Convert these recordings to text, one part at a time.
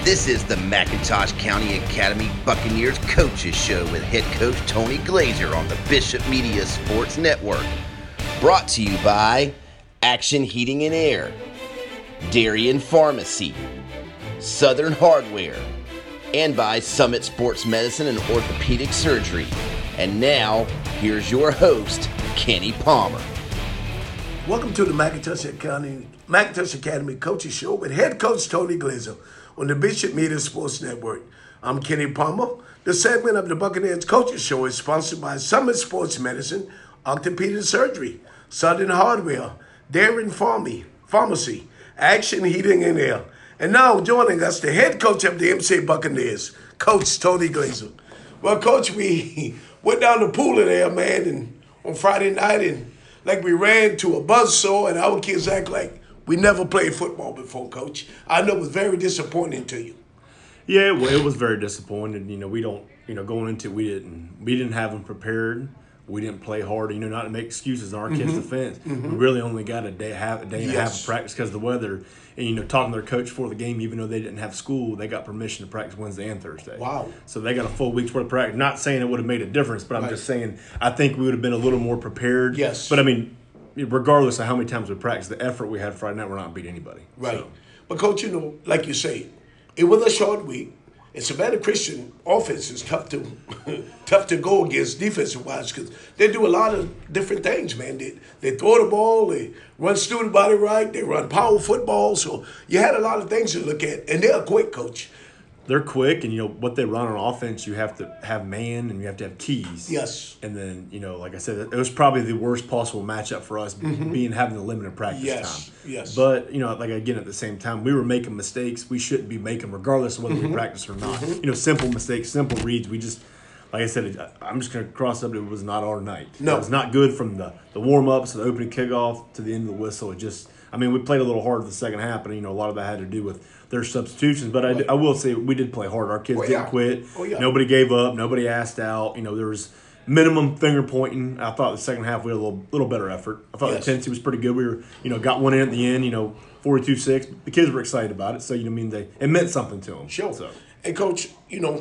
This is the McIntosh County Academy Buccaneers Coaches Show with head coach Tony Glazer on the Bishop Media Sports Network. Brought to you by Action Heating and Air, Darien Pharmacy, Southern Hardware, and by Summit Sports Medicine and Orthopedic Surgery. And now, here's your host, Kenny Palmer. Welcome to the McIntosh Academy Coaches Show with head coach Tony Glazer on the Bishop Media Sports Network. I'm Kenny Palmer. The segment of the Buccaneers Coaches Show is sponsored by Summit Sports Medicine, Orthopedic Surgery, Southern Hardware, Darien Pharmacy, Action Heating and Air. And now joining us, the head coach of the MC Buccaneers, Coach Tony Glazer. Well, Coach, we went down the pool in there, man, and on Friday night, and like we ran to a buzzsaw, and our kids act like we never played football before, Coach. I know it was very disappointing to you. Yeah, well, it was very disappointing. Going into it, we didn't have them prepared. We didn't play hard. Not to make excuses in our kids' defense. We really only got a day and a half of practice because of the weather. And talking to their coach for the game, even though they didn't have school, they got permission to practice Wednesday and Thursday. Wow! So they got a full week's worth of practice. Not saying it would have made a difference, but I'm just saying I think we would have been a little more prepared. Yes. But regardless of how many times we practiced, the effort we had Friday night, we're not beating anybody. Right. So. But, Coach, like you say, it was a short week. And Savannah Christian offense is tough to go against defensive-wise because they do a lot of different things, man. They throw the ball, they run student body right, they run power football. So you had a lot of things to look at. And they're quick, Coach. They're quick, and what they run on offense, you have to have man and you have to have keys. Yes. And then, like I said, it was probably the worst possible matchup for us, having the limited practice time. Yes. But, again, at the same time, we were making mistakes we shouldn't be making regardless of whether we practice or not. Simple mistakes, simple reads. We just, like I said, I'm just going to cross up, it was not our night. No. It was not good from the warm-ups to the opening kickoff to the end of the whistle. It just, we played a little hard in the second half, but, a lot of that had to do with their substitutions. But I will say we did play hard. Our kids didn't quit. Nobody gave up. Nobody asked out. There was minimum finger pointing. I thought the second half we had a little better effort. I thought the intensity was pretty good. We were, got one in at the end, 42-6. The kids were excited about it. So, it meant something to them. Sure. So. And, Coach,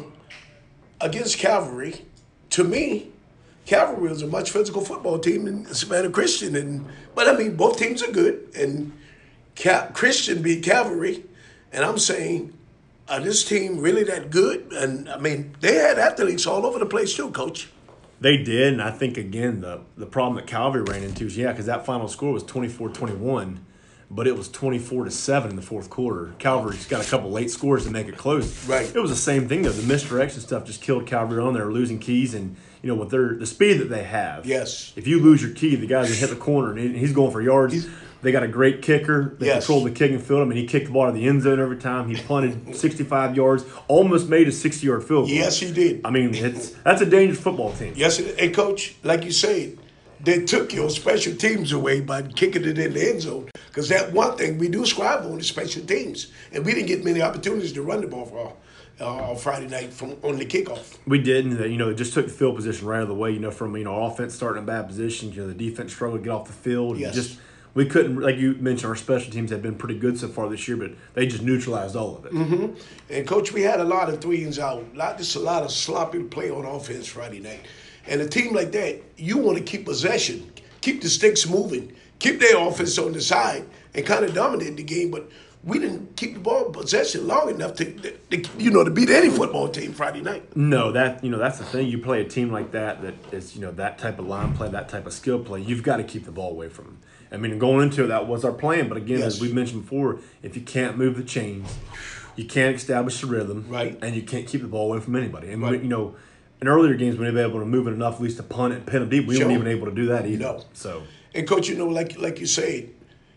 against Cavalry, to me, Cavalry was a much physical football team than Savannah Christian. But both teams are good. And Christian beat Cavalry. And I'm saying, this team really that good? And, they had athletes all over the place too, Coach. They did, and I think, again, the problem that Calvary ran into is, because that final score was 24-21, but it was 24-7 in the fourth quarter. Calvary's got a couple late scores to make it close. Right. It was the same thing, though. The misdirection stuff just killed Calvary on. They were losing keys, and, with the speed that they have. Yes. If you lose your key, the guy's going to hit the corner, and he's going for yards. They got a great kicker. They controlled the kicking field. He kicked the ball to the end zone every time. He punted 65 yards, almost made a 60-yard field goal. Yes, he did. That's a dangerous football team. Yes, and Coach, like you said, they took your special teams away by kicking it in the end zone. Because that one thing we do strive on is special teams. And we didn't get many opportunities to run the ball for Friday night on the kickoff. We did, and it just took the field position right out of the way. From offense starting in a bad position, the defense struggled to get off the field. Yes. We couldn't, like you mentioned, our special teams have been pretty good so far this year, but they just neutralized all of it. Mm-hmm. And, Coach, we had a lot of threes out, just a lot of sloppy play on offense Friday night. And a team like that, you want to keep possession, keep the sticks moving, keep their offense on the side, and kind of dominate the game. But we didn't keep the ball in possession long enough to beat any football team Friday night. No, that's the thing. You play a team like that is, that type of line play, that type of skill play, you've got to keep the ball away from them. Going into it, that was our plan. But again, as we mentioned before, if you can't move the chains, you can't establish the rhythm, right, and you can't keep the ball away from anybody. And in earlier games, when they were able to move it enough, at least to punt it, pin them deep, we weren't even able to do that either. No. So, and Coach, like you said,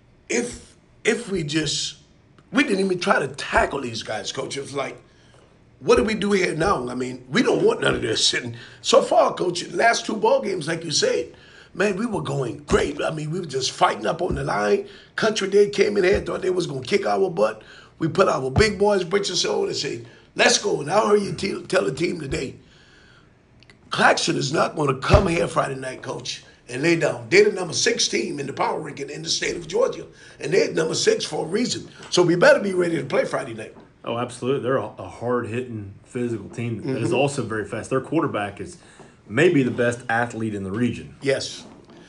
if we didn't even try to tackle these guys, Coach. It was like, what do we do here now? We don't want none of this. And so far, Coach, the last two ball games, like you said, man, we were going great. We were just fighting up on the line. Country Day came in here, thought they was going to kick our butt. We put our big boys, britches on, and said, let's go. And I heard you tell the team today, Claxton is not going to come here Friday night, Coach, and lay down. They're the number 6 team in the power ranking in the state of Georgia. And they're number 6 for a reason. So we better be ready to play Friday night. Oh, absolutely. They're a hard-hitting, physical team that is also very fast. Their quarterback is maybe the best athlete in the region. Yes.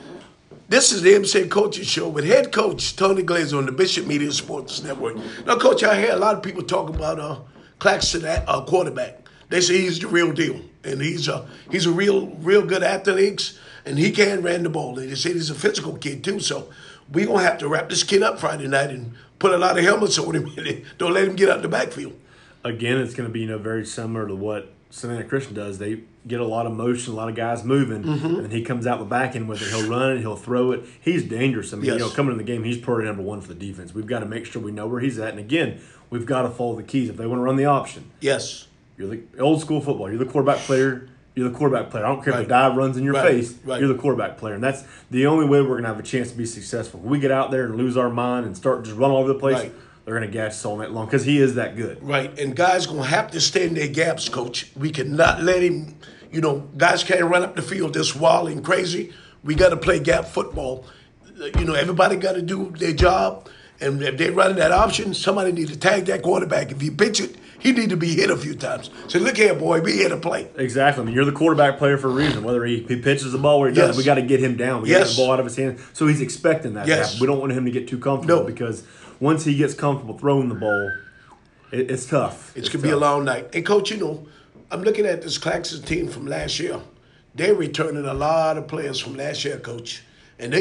This is the MC Coaches Show with head coach Tony Glazer on the Bishop Media Sports Network. Now, Coach, I hear a lot of people talk about Claxton, quarterback. They say he's the real deal, and he's a real good athlete, and he can run the ball. And they say he's a physical kid too. So we're gonna have to wrap this kid up Friday night and put a lot of helmets on him. And don't let him get out the backfield. Again, it's going to be very similar to what Savannah Christian does. They get a lot of motion, a lot of guys moving, and he comes out the back end with it. He'll run it, he'll throw it. He's dangerous. I mean, coming in the game, he's priority number one for the defense. We've got to make sure we know where he's at. And again, we've got to follow the keys if they want to run the option. Yes. You're the old school football. You're the quarterback player. You're the quarterback player. I don't care if the dive runs in your face. Right. You're the quarterback player. And that's the only way we're going to have a chance to be successful. If we get out there and lose our mind and start just running all over the place, they're going to gas us all night long because he is that good. Right. And guys going to have to stay in their gaps, Coach. We cannot let him, guys can't run up the field just wild and crazy. We got to play gap football. Everybody got to do their job. And if they're running that option, somebody needs to tag that quarterback. If he pitch it, he need to be hit a few times. So look here, boy, be here to play. Exactly. I mean, you're the quarterback player for a reason. Whether he pitches the ball or he doesn't, we got to get him down. We got to get the ball out of his hand. So he's expecting that to happen. We don't want him to get too comfortable because once he gets comfortable throwing the ball, it's tough. It's going to be a long night. And, Coach, I'm looking at this Claxton team from last year. They're returning a lot of players from last year, Coach. And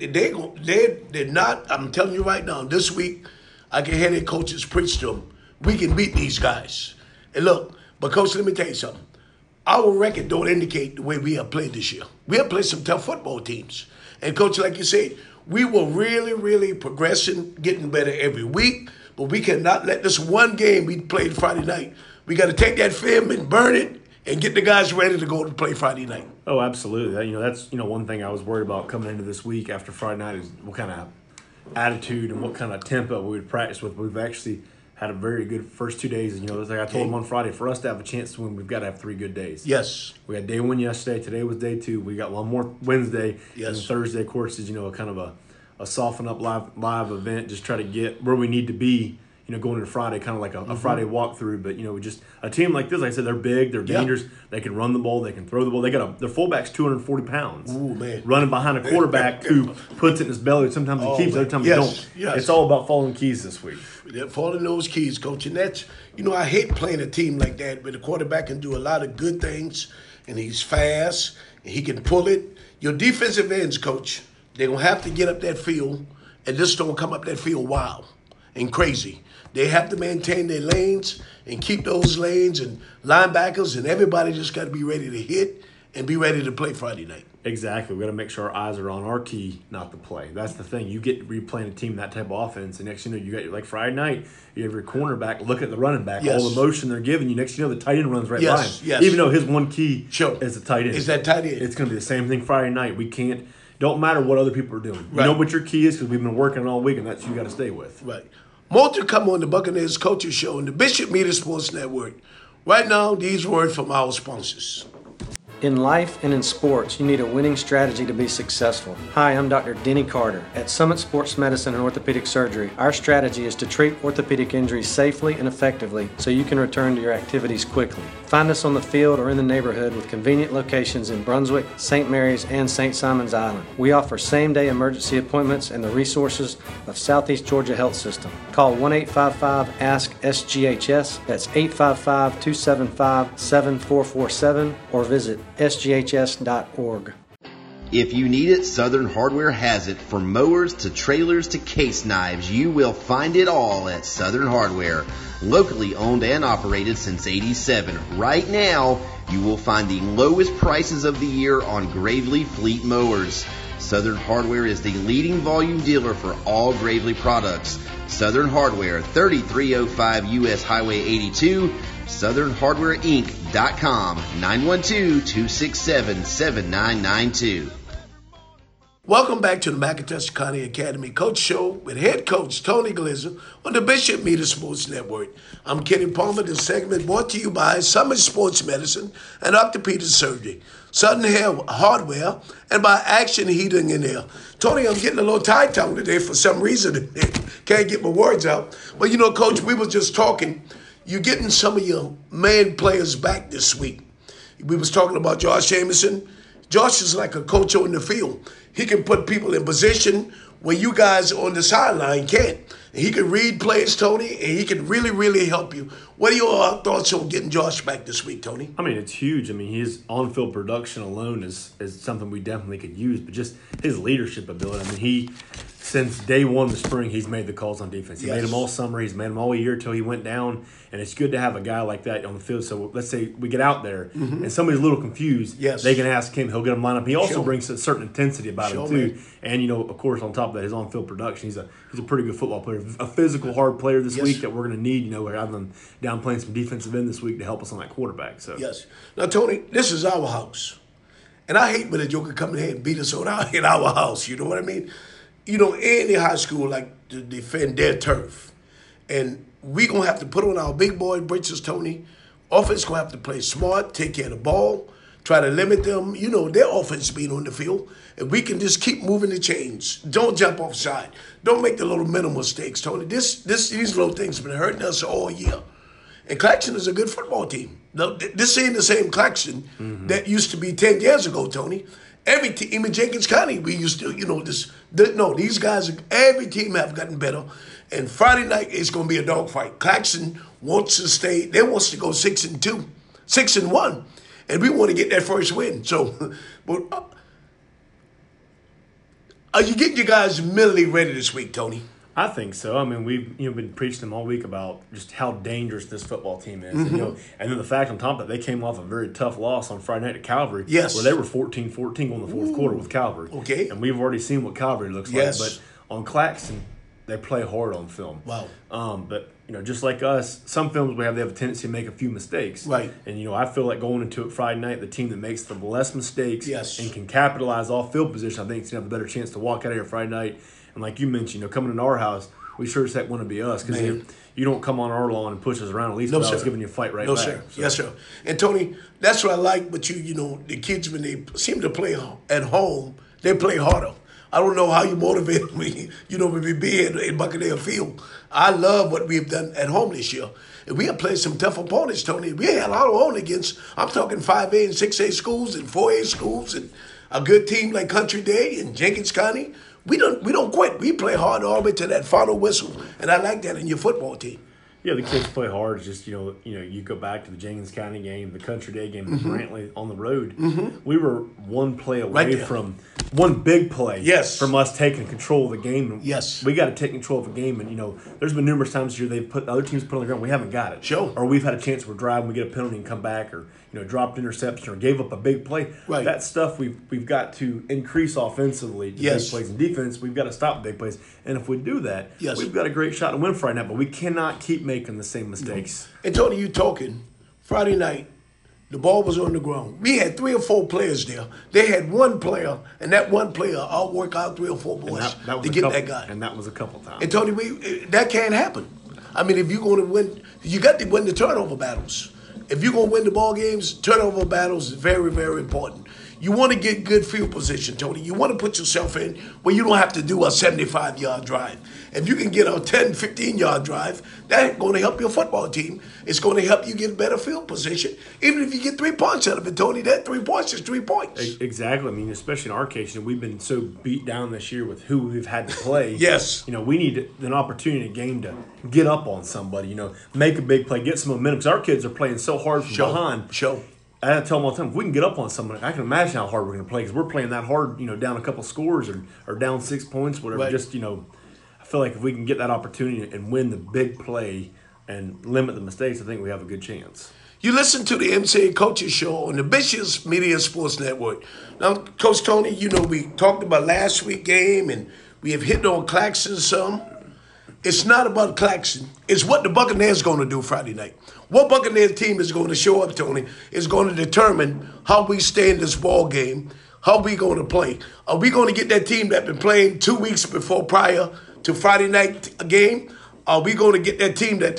they're not, I'm telling you right now, this week, I can hear their coaches preach to them. We can beat these guys. And look, but Coach, let me tell you something. Our record don't indicate the way we have played this year. We have played some tough football teams. And Coach, like you said, we were really, really progressing, getting better every week. But we cannot let this one game we played Friday night. We got to take that film and burn it and get the guys ready to go to play Friday night. Oh, absolutely. That's one thing I was worried about coming into this week after Friday night is what kind of attitude and what kind of tempo we would practice with. We've actually had a very good first 2 days. Like I told them on Friday, for us to have a chance to win, we've got to have 3 good days. Yes. We had day 1 yesterday. Today was day 2. We got one more Wednesday. Yes. And Thursday, of course, is a kind of a soften up live event. Just try to get where we need to be. Going into Friday, kind of like a Friday walkthrough. But, just a team like this, like I said, they're big, they're dangerous. They can run the ball, they can throw the ball. Their fullback's 240 pounds. Ooh, man. Running behind a quarterback who puts it in his belly. Sometimes he keeps it, other times he don't. Yes. It's all about following keys this week. They're following those keys, Coach. And that's, I hate playing a team like that where the quarterback can do a lot of good things, and he's fast, and he can pull it. Your defensive ends, Coach, they're going to have to get up that field and just don't come up that field wild and crazy. They have to maintain their lanes and keep those lanes, and linebackers and everybody just got to be ready to hit and be ready to play Friday night. Exactly. We got to make sure our eyes are on our key, not the play. That's the thing. You get replaying a team that type of offense, and next you got like Friday night, you have your cornerback look at the running back, all the motion they're giving you. Next the tight end runs right by him. Yes. Even though his one key is the tight end. Is that tight end? It's going to be the same thing Friday night. We can't. Don't matter what other people are doing. You know what your key is because we've been working all week, and that's you got to stay with. Right. More to come on the Buccaneers Coaches Show on the Bishop Media Sports Network. Right now, these words from our sponsors. In life and in sports, you need a winning strategy to be successful. Hi, I'm Dr. Denny Carter. At Summit Sports Medicine and Orthopedic Surgery, our strategy is to treat orthopedic injuries safely and effectively so you can return to your activities quickly. Find us on the field or in the neighborhood with convenient locations in Brunswick, St. Mary's, and St. Simon's Island. We offer same-day emergency appointments and the resources of Southeast Georgia Health System. Call 1-855-ASK-SGHS. That's 855-275-7447 or visit sghs.org. If you need it, Southern Hardware has it. From mowers to trailers to case knives, you will find it all at Southern Hardware. Locally owned and operated since '87. Right now, you will find the lowest prices of the year on Gravely Fleet mowers. Southern Hardware is the leading volume dealer for all Gravely products. Southern Hardware, 3305 U.S. Highway 82, SouthernHardwareInc.com, 912-267-7992. Welcome back to the McIntosh County Academy Coach Show with head coach Tony Glazer on the Bishop Media Sports Network. I'm Kenny Palmer. This segment brought to you by Summit Sports Medicine and Orthopedic Surgery, Southern Hardware, and by Action Heating and Air. Tony, I'm getting a little tight-tongued today for some reason. Can't get my words out. But, Coach, we were just talking. you're getting some of your main players back this week. We was talking about Josh Jameson. Josh is like a coach on the field. He can put people in position where you guys on the sideline can't. And he can read plays, Tony, and he can really, really help you. What are your thoughts on getting Josh back this week, Tony? I mean, it's huge. I mean, his on-field production alone is something we definitely could use, but just his leadership ability. I mean, since day one of the spring, he's made the calls on defense. He made them all summer. He's made them all year until he went down. And it's good to have a guy like that on the field. So let's say we get out there and somebody's a little confused. They can ask him. He'll get him lined up. He also brings a certain intensity about him too. Man. And of course, on top of that, his on-field production. He's a pretty good football player, a physical, hard player this week that we're going to need. Rather than downplaying some defensive end this week to help us on that quarterback. So now, Tony, this is our house, and I hate when a joker come in here and beat us in our house. You know what I mean? Any high school like to defend their turf. And we're going to have to put on our big boy britches, Tony. Offense going to have to play smart, take care of the ball, try to limit them, their offense being on the field. And we can just keep moving the chains. Don't jump offside. Don't make the little mental mistakes, Tony. These little things have been hurting us all year. And Claxton is a good football team. Now, this ain't the same Claxton that used to be 10 years ago, Tony. Every team, even Jenkins County, we used to, these guys, every team have gotten better. And Friday night, it's going to be a dogfight. Claxton wants to stay, they wants to go 6-2, 6-1. And we want to get that first win. So, but are you getting your guys mentally ready this week, Tony? I think so. I mean, we've been preaching them all week about just how dangerous this football team is. And then the fact on top of that, they came off a very tough loss on Friday night to Calvary. Yes. Where they were 14-14 going the fourth quarter with Calvary. Okay. And we've already seen what Calvary looks like. But on Claxton, they play hard on film. Wow. But just like us, some films they have a tendency to make a few mistakes. Right. And I feel like going into it Friday night, the team that makes the less mistakes and can capitalize off field position, I think is going to have a better chance to walk out of here Friday night. And like you mentioned, coming into our house, we sure as heck want to be us because you don't come on our lawn and push us around. At least I was giving you a fight right back. Sir. So. Yes, sir. And Tony, that's what I like. But the kids when they seem to play at home, they play harder. I don't know how you motivate me, when we be in Buccaneer Field. I love what we've done at home this year. And we have played some tough opponents, Tony. We had a lot of home against, I'm talking 5A and 6A schools and 4A schools and a good team like Country Day and Jenkins County. We don't quit. We play hard all the way to that final whistle, and I like that in your football team. Yeah, the kids play hard. It's just you go back to the Jenkins County game, the Country Day game, the Brantley on the road. We were one play away from one big play from us taking control of the game. Yes, we got to take control of the game, and there's been numerous times this year they've put other teams put on the ground. We haven't got it. Sure. Or we've had a chance we're driving, we get a penalty and come back, or dropped interception or gave up a big play. Right. That stuff we've got to increase offensively. Big plays and defense. We've got to stop big plays, and if we do that, we've got a great shot to win Friday night. But we cannot keep making the same mistakes. And Tony, you talking Friday night, the ball was on the ground. We had 3 or 4 players there. They had one player, and that one player outworked out 3 or 4 boys to get that guy. And that was a couple times. And Tony, that can't happen. I mean, if you're going to win, you got to win the turnover battles. If you're going to win the ball games, turnover battles is very, very important. You want to get good field position, Tony. You want to put yourself in where you don't have to do a 75-yard drive. If you can get a 10, 15-yard drive, that's going to help your football team. It's going to help you get better field position. Even if you get 3 points out of it, Tony, that 3 points is 3 points. Exactly. I mean, especially in our case, we've been so beat down this year with who we've had to play. Yes. We need an opportunity in a game to get up on somebody, make a big play, get some momentum. Because our kids are playing so hard from behind. I tell them all the time, if we can get up on someone, I can imagine how hard we're going to play because we're playing that hard, down a couple scores or down 6 points, whatever. Right. Just, I feel like if we can get that opportunity and win the big play and limit the mistakes, I think we have a good chance. You listen to the MCA Coaches Show on the Bishop Media Sports Network. Now, Coach Tony, we talked about last week's game and we have hit on Claxton some. It's not about Claxton. It's what the Buccaneers going to do Friday night. What Buccaneers team is going to show up, Tony, is going to determine how we stay in this ball game, how we going to play. Are we going to get that team that been playing 2 weeks before prior to Friday night game? Are we going to get that team that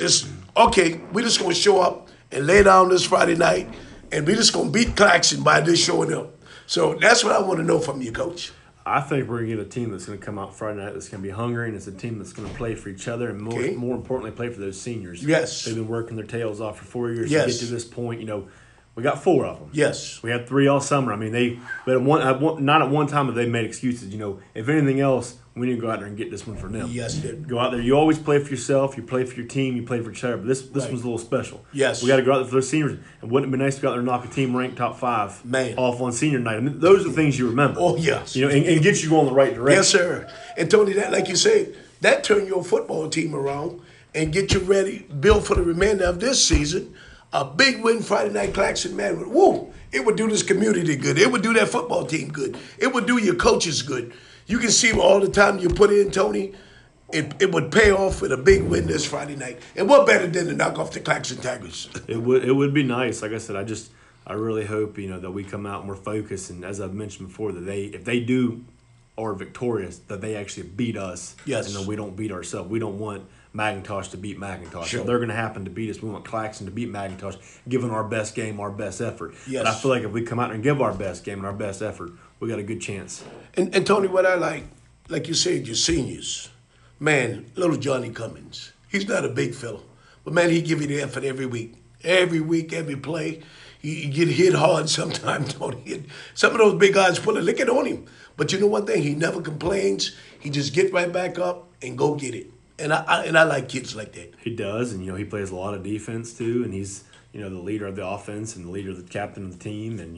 we're just going to show up and lay down this Friday night, and we're just going to beat Claxton by this showing up? So that's what I want to know from you, Coach. I think we're going to get a team that's going to come out Friday night that's going to be hungry, and it's a team that's going to play for each other and more importantly, play for those seniors. Yes. They've been working their tails off for 4 years Yes. to get to this point. We got 4 of them. Yes. We had 3 all summer. I mean, not at one time have they made excuses. If anything else, we need to go out there and get this one for them. Yes, dude. Go out there. You always play for yourself. You play for your team. You play for each other. But this one's a little special. Yes. We got to go out there for those seniors. And wouldn't it be nice to go out there and knock a team ranked top 5 Man. off on senior night? I mean, those are the things you remember. Oh, yes. And get you going the right direction. Yes, sir. And Tony, that, like you said, that turn your football team around and get you ready, build for the remainder of this season. A big win Friday night, Claxton, man. Woo! It would do this community good. It would do that football team good. It would do your coaches good. You can see all the time you put in, Tony, it would pay off with a big win this Friday night. And what better than to knock off the Claxton Tigers? It would be nice. Like I said, I really hope that we come out and we're focused. And as I've mentioned before, that if they are victorious, that they actually beat us. Yes. And that we don't beat ourselves. We don't want McIntosh to beat McIntosh. Sure. If they're going to happen to beat us, we want Claxton to beat McIntosh, giving our best game, our best effort. Yes. But I feel like if we come out and give our best game and our best effort, we got a good chance. And Tony, what I like you said, your seniors, man, little Johnny Cummins, he's not a big fella, but man, he give you the effort every week, every play. He get hit hard sometimes, Tony. Some of those big guys put a licking on him. But you know one thing? He never complains. He just get right back up and go get it. And I like kids like that. He does, and he plays a lot of defense too, and he's the leader of the offense and the leader of the captain of the team, and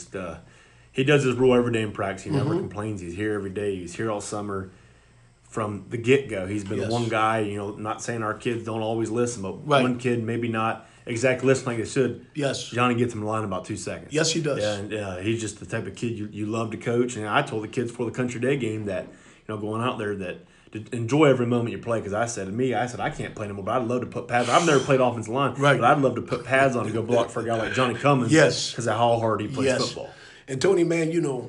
he does his role every day in practice. He never complains. He's here every day. He's here all summer. From the get-go, he's been the one guy. Not saying our kids don't always listen, but one kid maybe not exactly listen like they should. Yes, Johnny gets him in line in about 2 seconds. Yes, he does. And he's just the type of kid you love to coach. And I told the kids for the Country Day game that going out there that. Enjoy every moment you play, because I said I can't play anymore, but I'd love to put pads. I've never played offensive line, right, but I'd love to put pads on and go block for a guy like Johnny Cummins. Yes, because of how hard he plays football. And Tony, man,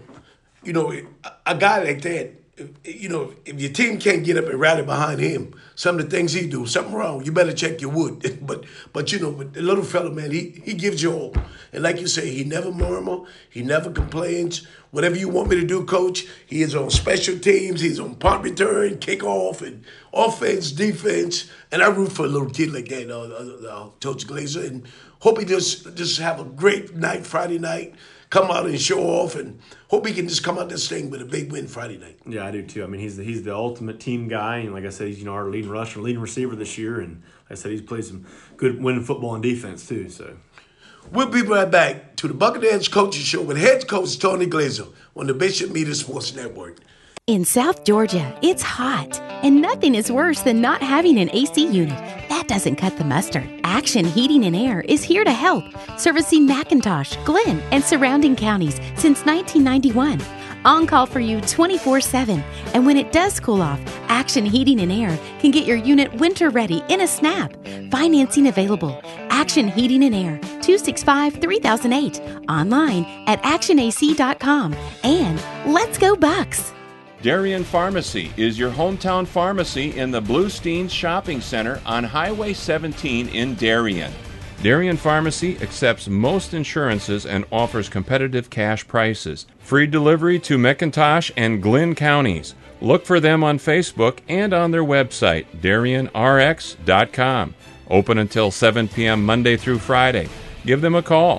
a guy like that, if your team can't get up and rally behind him, some of the things he do, something wrong, you better check your wood. but the little fella, man, he gives you all. And like you say, he never murmur, he never complains. Whatever you want me to do, Coach, he is on special teams, he's on punt return, kickoff, and offense, defense. And I root for a little kid like that, Coach Glazer, and hope he just have a great night Friday night. Come out and show off, and hope he can just come out this thing with a big win Friday night. Yeah, I do too. I mean, he's the ultimate team guy, and like I said, he's our leading rusher, leading receiver this year, and like I said, he's played some good winning football and defense too. So we'll be right back to the Buccaneers Coaches Show with head coach Tony Glazer on the Bishop Media Sports Network. In South Georgia, it's hot, and nothing is worse than not having an AC unit. That doesn't cut the mustard. Action Heating and Air is here to help, servicing McIntosh, Glenn, and surrounding counties since 1991. On call for you 24/7, and when it does cool off, Action Heating and Air can get your unit winter ready in a snap. Financing available. Action Heating and Air, 265-3008. Online at actionac.com. And let's go Bucks! Darien Pharmacy is your hometown pharmacy in the Bluestein Shopping Center on Highway 17 in Darien. Darien Pharmacy accepts most insurances and offers competitive cash prices. Free delivery to McIntosh and Glenn counties. Look for them on Facebook and on their website, DarienRx.com. Open until 7 p.m. Monday through Friday. Give them a call,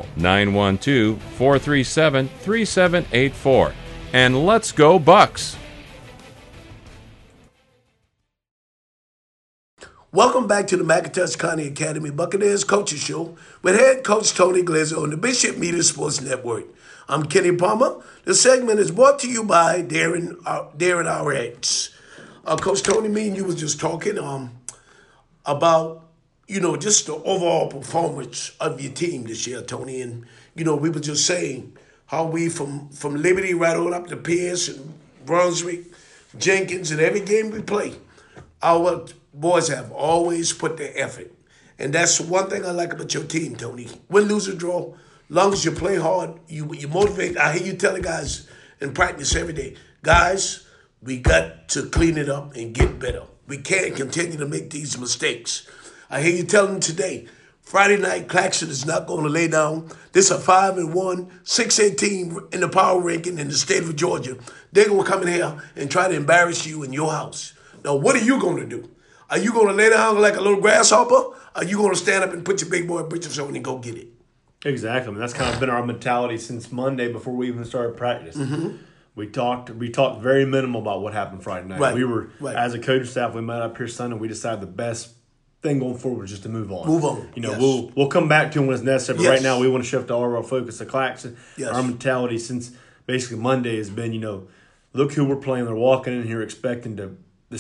912-437-3784. And let's go Bucks! Welcome back to the McIntosh County Academy Buccaneers Coaches Show with head coach Tony Glazer on the Bishop Media Sports Network. I'm Kenny Palmer. The segment is brought to you by Darien RX. Coach Tony, me and you was just talking about, just the overall performance of your team this year, Tony. And, we were just saying how we from Liberty right on up to Pierce and Brunswick, Jenkins, and every game we play, our boys have always put their effort. And that's one thing I like about your team, Tony. Win, lose, or draw, long as you play hard, you motivate. I hear you telling guys in practice every day, guys, we got to clean it up and get better. We can't continue to make these mistakes. I hear you telling them today, Friday night, Claxton is not going to lay down. This is a 5-1, 6A team in the power ranking in the state of Georgia. They're going to come in here and try to embarrass you in your house. Now, what are you going to do? Are you going to lay down like a little grasshopper? Are you going to stand up and put your big boy britches on and go get it? Exactly. I mean, that's kind of been our mentality since Monday before we even started practice. Mm-hmm. We talked very minimal about what happened Friday night. Right. We were, right. as a coaching staff, we met up here Sunday. We decided the best thing going forward was just to move on. Move on. You know, yes. we'll come back to them when it's necessary. But yes. right now, we want to shift all of our focus to Claxton. Yes. Our mentality since basically Monday has been, look who we're playing. They're walking in here expecting the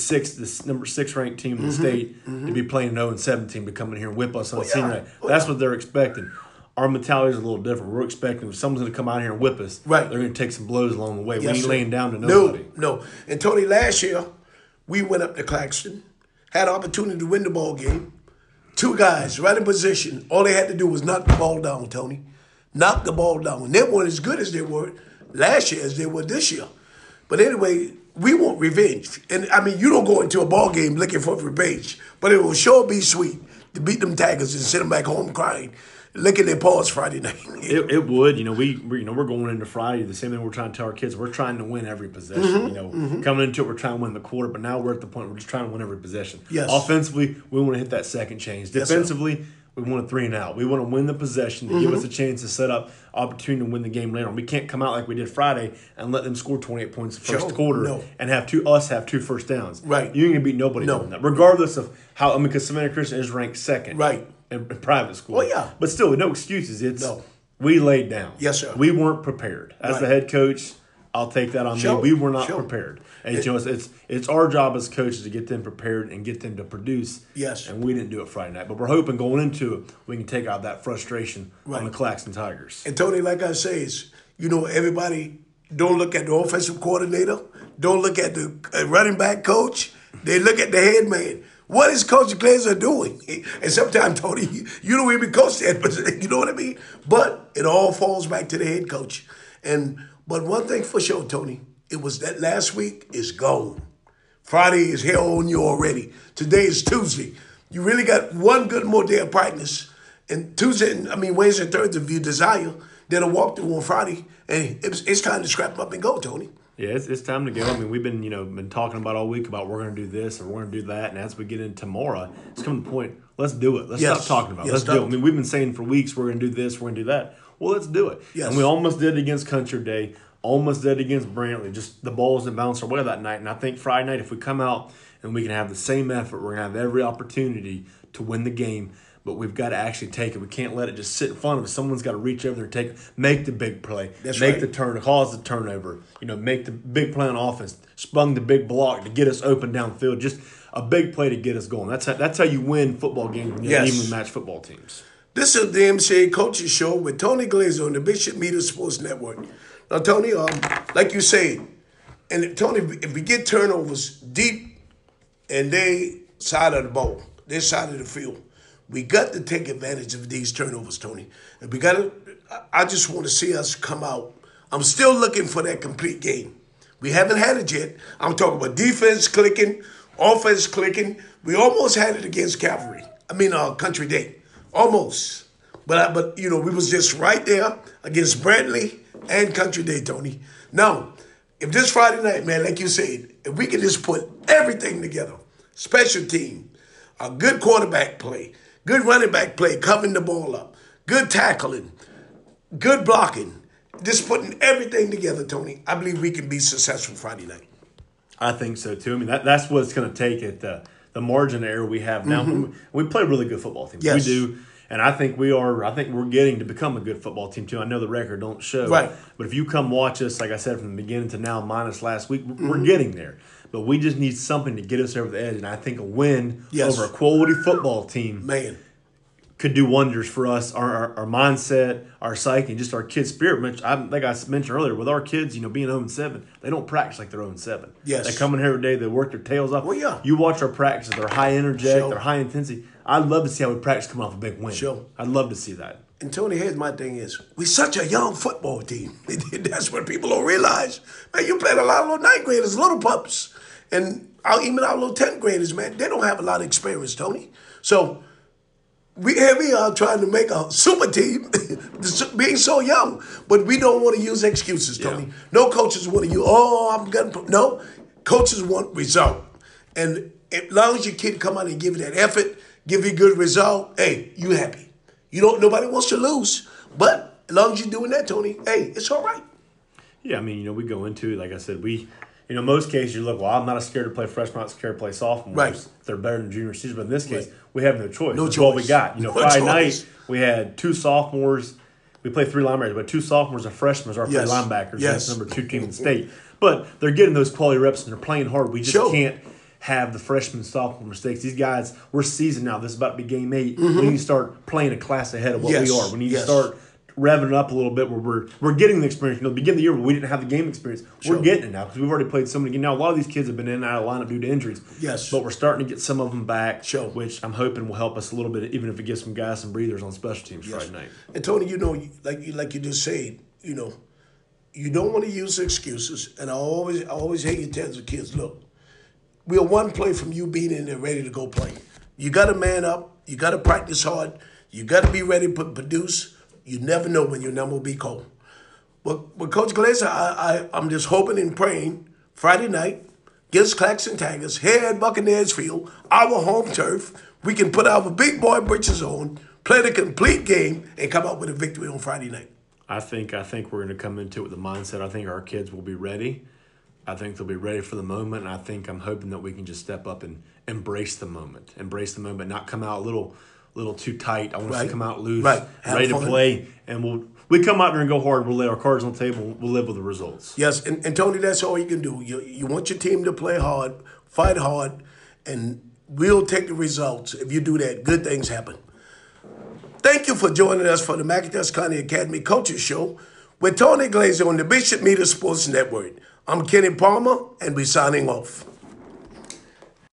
number 6 ranked team in the state to be playing an 0-7 team to come in here and whip us on senior night. That's what they're expecting. Our mentality is a little different. We're expecting if someone's going to come out here and whip us, right. they're going to take some blows along the way. Yes, we ain't laying down to nobody. No. And Tony, last year we went up to Claxton, had an opportunity to win the ball game. 2 guys right in position. All they had to do was knock the ball down, Tony. Knock the ball down. And they weren't as good as they were last year as they were this year. But anyway, we want revenge. And, I mean, you don't go into a ball game looking for revenge. But it will sure be sweet to beat them Tigers and send them back home crying, licking their paws Friday night. It would. We're going into Friday. The same thing we're trying to tell our kids. We're trying to win every possession. Coming into it, we're trying to win the quarter. But now we're at the point where we're just trying to win every possession. Yes. Offensively, we want to hit that second change. Defensively, we want a 3 and out. We want to win the possession to give us a chance to set up opportunity to win the game later on. We can't come out like we did Friday and let them score 28 points the first quarter and have 2 first downs. Right. You ain't going to beat nobody doing that, regardless of how. because Savannah Christian is ranked second. Right. In private school. Oh, yeah. But still, no excuses. We laid down. Yes, sir. We weren't prepared. As the head coach, I'll take that on me. We were not prepared. And it's our job as coaches to get them prepared and get them to produce. Yes. And we didn't do it Friday night. But we're hoping going into it, we can take out that frustration on the Claxton Tigers. And Tony, like I say, everybody don't look at the offensive coordinator. Don't look at the running back coach. They look at the head man. What is Coach Glazer doing? And sometimes, Tony, you don't even coach that, but you know what I mean? But it all falls back to the head coach. But one thing for sure, Tony, it was that last week is gone. Friday is hell on you already. Today is Tuesday. You really got one good more day of practice. And Wednesday and Thursday, if you desire, then a walkthrough on Friday. And it's time to scrap them up and go, Tony. Yeah, it's time to go. I mean, we've been talking about all week about we're going to do this or we're going to do that, and as we get in tomorrow, it's coming to the point. Let's do it. Let's stop talking about it. Let's do it. I mean, we've been saying for weeks we're going to do this, we're going to do that. Well, let's do it. Yes. And we almost did it against Country Day, almost did it against Brantley. Just the balls didn't bounce our way that night. And I think Friday night, if we come out and we can have the same effort, we're going to have every opportunity to win the game. But we've got to actually take it. We can't let it just sit in front of us. Someone's got to reach over there and make the big play. Make the turn, cause the turnover. Make the big play on offense. Spung the big block to get us open downfield. Just a big play to get us going. That's how you win football games when you're evenly matched football teams. This is the MCA Coaches Show with Tony Glazer on the Bishop Media Sports Network. Now, Tony, like you said, and Tony, if we get turnovers deep and they side of the ball, their side of the field, we got to take advantage of these turnovers, Tony. And I just want to see us come out. I'm still looking for that complete game. We haven't had it yet. I'm talking about defense clicking, offense clicking. We almost had it against Country Day. Almost. But we was just right there against Brantley and Country Day, Tony. Now, if this Friday night, man, like you said, if we can just put everything together, special team, a good quarterback play, good running back play, covering the ball up, good tackling, good blocking, just putting everything together, Tony, I believe we can be successful Friday night. I think so, too. I mean, that's what it's going to take at the margin of error we have now. We play a really good football team. Yes. We do. And I think we're getting to become a good football team, too. I know the record don't show. Right. But if you come watch us, like I said, from the beginning to now, minus last week, we're getting there. But we just need something to get us over the edge. And I think a win over a quality football team could do wonders for us, our mindset, our psyche, and just our kids' spirit. Like I mentioned earlier, with our kids, being 0-7, they don't practice like they're 0-7. Yes. They come in here every day, they work their tails off. Well, yeah. You watch our practices, they're high energetic, they're high intensity. I'd love to see how we practice coming off a big win. Sure. I'd love to see that. And Tony, here's my thing is, we're such a young football team. That's what people don't realize. Man, you played a lot of little 9th graders, little pups. And even our little 10th graders, man, they don't have a lot of experience, Tony. So Here we are trying to make a super team, being so young, but we don't want to use excuses, Tony. Yeah. No coaches want to use, I'm going to, no. Coaches want result. And as long as your kid come out and give you that effort, give you a good result, hey, you happy. Nobody wants to lose, but as long as you're doing that, Tony, hey, it's all right. Yeah, I mean, we go into it, like I said, most cases you look, I'm not scared to play freshmen, I'm not scared to play sophomores. Right. They're better than junior seniors, but in this case, we have no choice. That's what we got. Friday night, we had 2 sophomores. We played 3 linebackers, but 2 sophomores and freshmen are our 3 linebackers. Yes. That's number 2 team in the state. But they're getting those quality reps and they're playing hard. We just can't have the freshman and sophomore mistakes. These guys, we're seasoned now. This is about to be game 8. Mm-hmm. We need to start playing a class ahead of what we are. We need to start revving it up a little bit where we're getting the experience. The beginning of the year, we didn't have the game experience. We're getting it now because we've already played so many games. Now, a lot of these kids have been in and out of lineup due to injuries. Yes. But we're starting to get some of them back, which I'm hoping will help us a little bit, even if it gives some guys some breathers on special teams Friday night. And, Tony, like you just said, you don't want to use excuses. And I always hate you tell the kids, look, we're one play from you being in there ready to go play. You got to man up. You got to practice hard. You got to be ready to produce. You never know when your number will be called. But Coach Glazer, I'm just hoping and praying Friday night against Claxton Tigers here at Buccaneers Field, our home turf, we can put our big boy britches on, play the complete game, and come out with a victory on Friday night. I think we're going to come into it with the mindset. I think our kids will be ready. I think they'll be ready for the moment, and I'm hoping that we can just step up and embrace the moment, not come out a little too tight. I want us to come out loose, ready to play, and we come out there and go hard. We'll lay our cards on the table. We'll live with the results. Yes, and Tony, that's all you can do. You want your team to play hard, fight hard, and we'll take the results. If you do that, good things happen. Thank you for joining us for the McIntosh County Academy Coaches Show with Tony Glazer on the Bishop Media Sports Network. I'm Kenny Palmer, and we're signing off.